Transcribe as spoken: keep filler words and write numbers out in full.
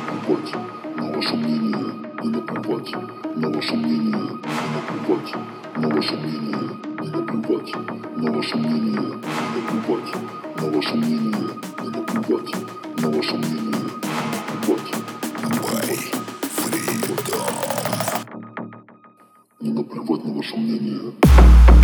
наплевать на ваше мнение, не наплевать на ваше мнение, не наплевать на ваше мнение, не наплевать на ваше мнение, не наплевать на ваше мнение, не наплевать на ваше мнение, не наплевать. Не наплевать на ваше мнение.